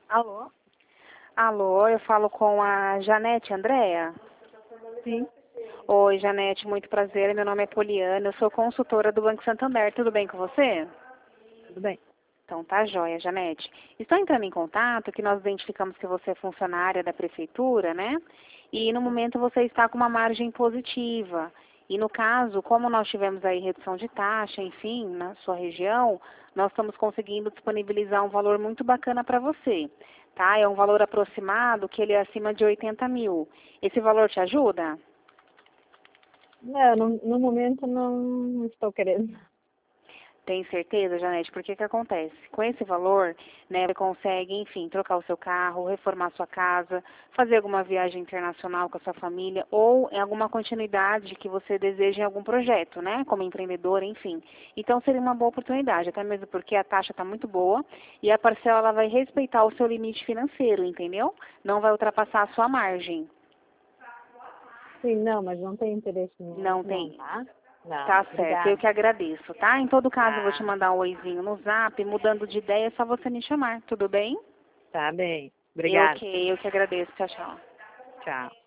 Alô? Alô, eu falo com a Janete Andréa? Sim, Oi, Janete, muito prazer. Meu nome é Poliana, eu sou consultora do Banco Santander. Tudo bem com você? tudo bem. Então tá joia, Janete. Estou entrando em contato que nós identificamos que você é funcionária da prefeitura, né? E no momento você está com uma margem positiva. E no caso, como nós tivemos aí redução de taxa, enfim, na sua região, nós estamos conseguindo disponibilizar um valor muito bacana para você, tá? É um valor aproximado que ele é acima de 80 mil. Esse valor te ajuda? Não, no momento não estou querendo. Tem certeza, Janete? Porque que acontece? Com esse valor, né, você consegue, enfim, trocar o seu carro, reformar sua casa, fazer alguma viagem internacional com a sua família ou em alguma continuidade que você deseja em algum projeto, né, como empreendedor, enfim. Então seria uma boa oportunidade, até mesmo porque a taxa está muito boa e a parcela ela vai respeitar o seu limite financeiro, entendeu? Não vai ultrapassar a sua margem. Sim, não, mas não tem interesse no Não momento não, tem. tá? Não, Tá certo, eu obrigada. que agradeço, tá? Em todo caso, eu vou te Tá, mandar um oizinho no zap, mudando de ideia, é só você me chamar, tudo bem? tá bem. Eu Obrigada. que, eu que agradeço, tchau, tchau. Tchau.